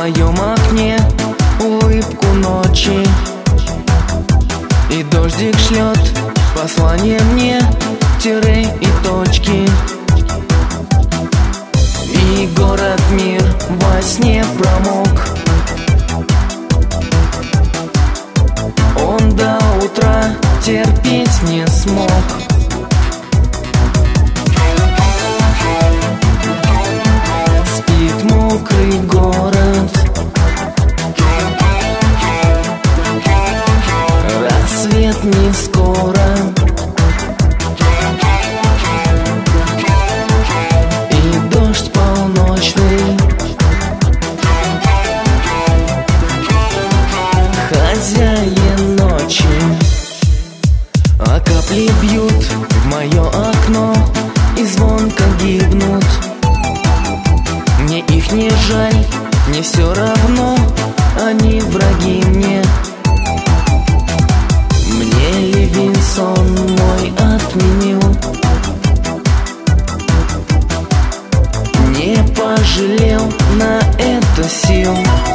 моем окне улыбку ночи, и дождик шлет послание мне, тире и точки. И город мир во сне промок, он до утра терпеть не смог. Спит мокрый город, рассвет не скоро, и дождь полночный, хозяин ночи. А капли бьют в мое окно и звонко гибнут. Мне их не жаль, мне все равно, они враги мне. Мне Ливинсон мой отменил, не пожалел на это сил.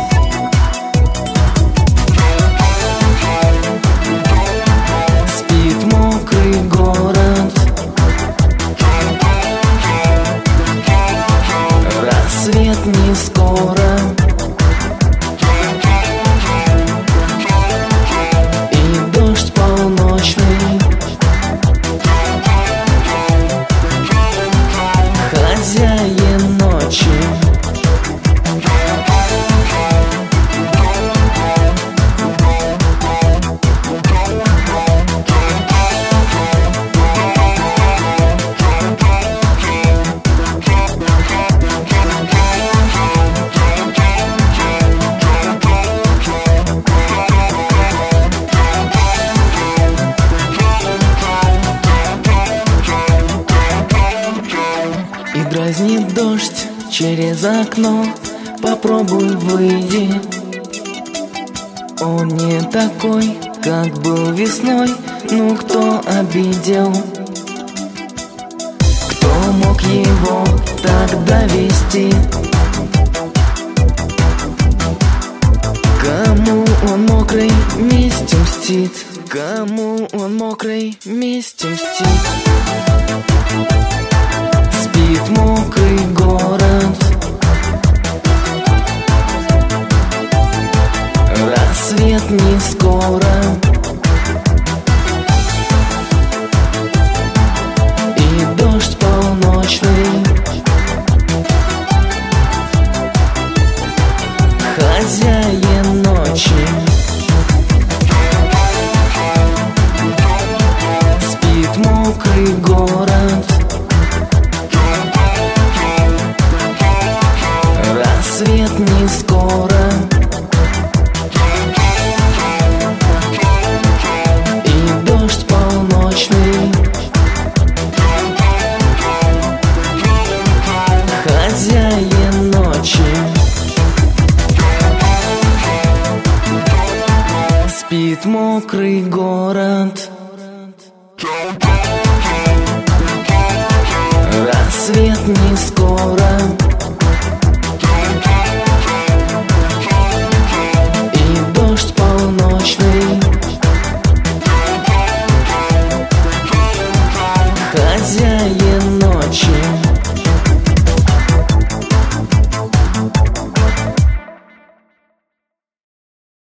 Спит мокрый город, рассвет не скоро, и дождь полночный, хозяин ночи. И дразнит дождь через окно, попробуй выйди. Он не такой, как был весной, ну кто обидел? Кто мог его тогда вести? Кому он мокрой местью мстит? Кому он мокрой местью мстит? Спит мокрый город, рассвет не скоро, и дождь полночный, хозяин ночи. Спит мокрый город, рассвет не скоро, и дождь полночный, хозяин ночи. Спит мокрый город, рассвет не скоро,